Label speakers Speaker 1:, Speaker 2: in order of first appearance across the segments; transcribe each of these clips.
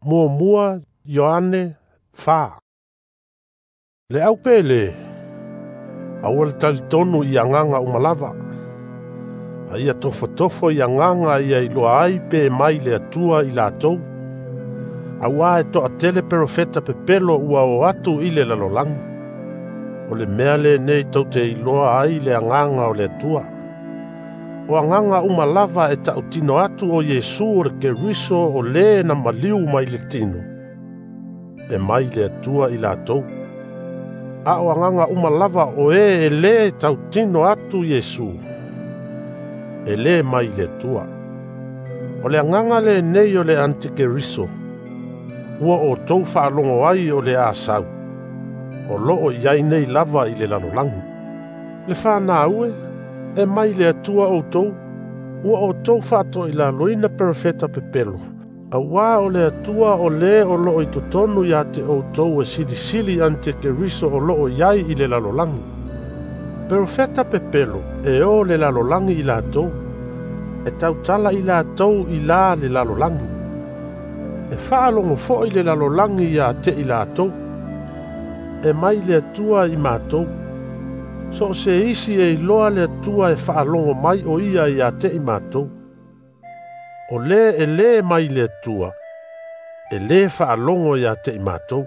Speaker 1: mua Ioane fa. Le au pele, au le talitonu i anganga umalava. A ia tofo i anganga ia iloa ai pe mai le atua i la tou. Awa e to a tele profeta pepelo ua o atu i le lalolangi. O le mea le nei tau te iloa ai le anganga o le atua. O anganga umalava e tautino atu o Yesu o ke riso o le na maliu mai le tino. E mai le atua i la tou. A o anganga umalava o e le tautino atu Yesu. E le mai le atua. O le anganga le nei o le antike riso. Ua o tou whaalongo ai o le asau. O loo iai nei lava i le lalolangi. Le whanā ue, e mai le atua o tou. Ua o tou whaato i la loina perfeta pepelo. A wā o le atua o le o loo i totonu ia te o tou e sili ante ke riso o loo iai i le lalolangi. Perfeta pepelo e o le lalolangi i la tou. E tautala i la tou i la le lalolangi. E whaalongo fo i le lalolangi ia te i la tou. E mai le atua i mātou. So se isi e iloa le atua e whaalongo mai o ia ia te i mātou. O le e le mai le atua. E le whaalongo ia te i mātou.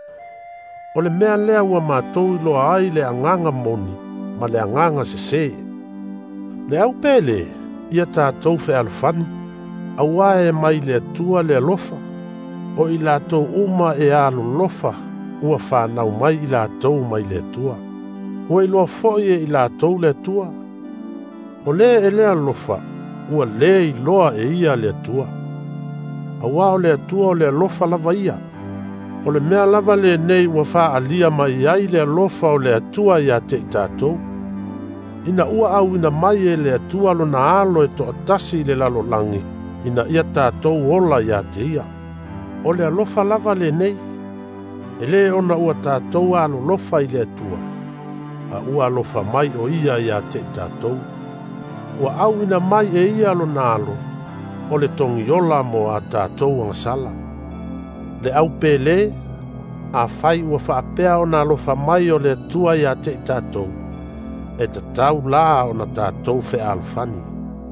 Speaker 1: O le mea lea ua mātou i loa ai le anganga moni. Ma le anganga se se. Le au pele, ia tātou fe alfani. Awa e mai le atua le alofa. O i lātou uma e alo lofa. Ua whanau mai i lātou mai le atua. Ua i loa foie i lātou le atua. O le e le alofa. Ua le i loa e ia le atua. Awa o le atua o le alofa lava ia. O le mea lava le nei ua wha alia mai ai le alofa o le atua ia te i tātou. Ina ua au ina mai e le atua lo na alo e to atasi le lalolangi. Ina ia tātou ola ia te ia. O le alofa lava le nei. E le ona ua tātou alo lofa i le atua. A ua alofa mai o ia te i tātou. Ua au ina mai e ia lo nalo. O le tongi ola mo a tātou angasala. Le au pele. A fai ua whaapea ona alofa mai o le atua ia te i tātou. E tatau la ona tātou fe alfani.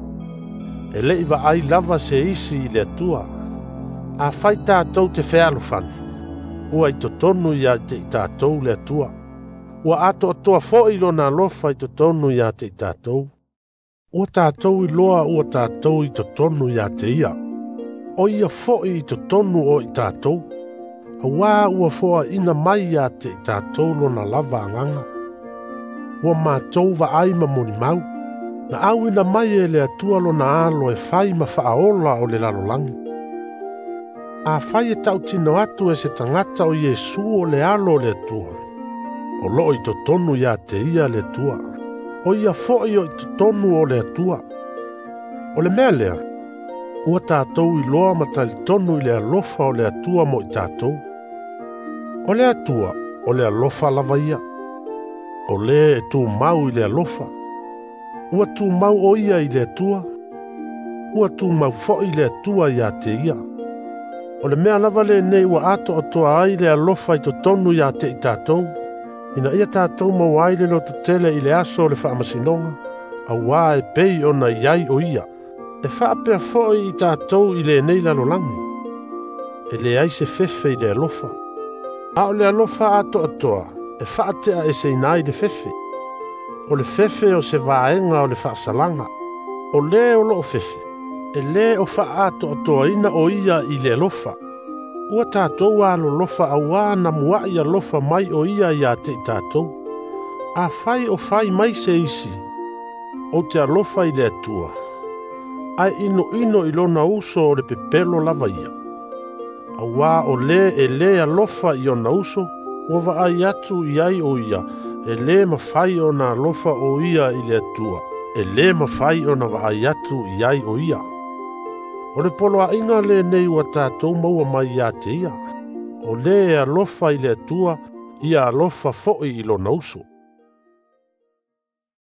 Speaker 1: E le iwa ai lava se isi i le atua. A fai tātou te fe alfani. Ua i totonu ia te i tātou le atua. Ua ato atoa fo i lona lofa i totonu ia te i tātou. Ua tātou i loa ua tātou i totonu ia te ia. O ia fo i totonu o i tātou. A wā ua foa ina mai ia te i tātou lona lava anganga. Ua mātou wa ai ma moni mau. Na au ina mai e le atua lona alo e fai ma whaaola o le lalolangi. A fai e tautino atu e se tangata o Yesu o le alo le atua. O loo i totonu ia te ia le atua. O ia foi o i totonu o le atua. O le mea lea. Ua tātou i loa matali tonu i le alofa o le atua mo i tātou. O le atua o le alofa lava ia. O le e tu mau i le alofa. Ua tu mau o ia i le atua. Ua tu mau fo i le atua ia te ia. O le mea lava le nei ua ato o toa ai le alofa i totonu ia te i tātou. Ina ia tātou mau ai le lotu tele i le aso o le whaamasinonga. A wā e pei ona iai o ia. E whaapea foi i tātou i le nei lalolangi. E le ai se fefe i le alofa. A o le alofa ato o toa. E whaatea e se inai le fefe. O le fefe o se vaenga o le whaasalanga. O le o loo fefe. E le o whaato o toa ina o ia i le alofa. Ua tātou alo lofa a wā na mua i alofa mai o ia te i tātou. A fai o fai mai se isi. O te alofa i le atua. Ai ino i lona uso o le pepelo lava ia. A wā o le e le alofa i ona uso. Ua wa ai atu i ai o ia. E le mawhai o na alofa o ia i le atua. E le mawhai o na wa ai atu i ai o ia. O le polo a inga le nei ua tātou maua mai ia te ia. O le alofa i le atua, ia alofa fo'i i lona uso.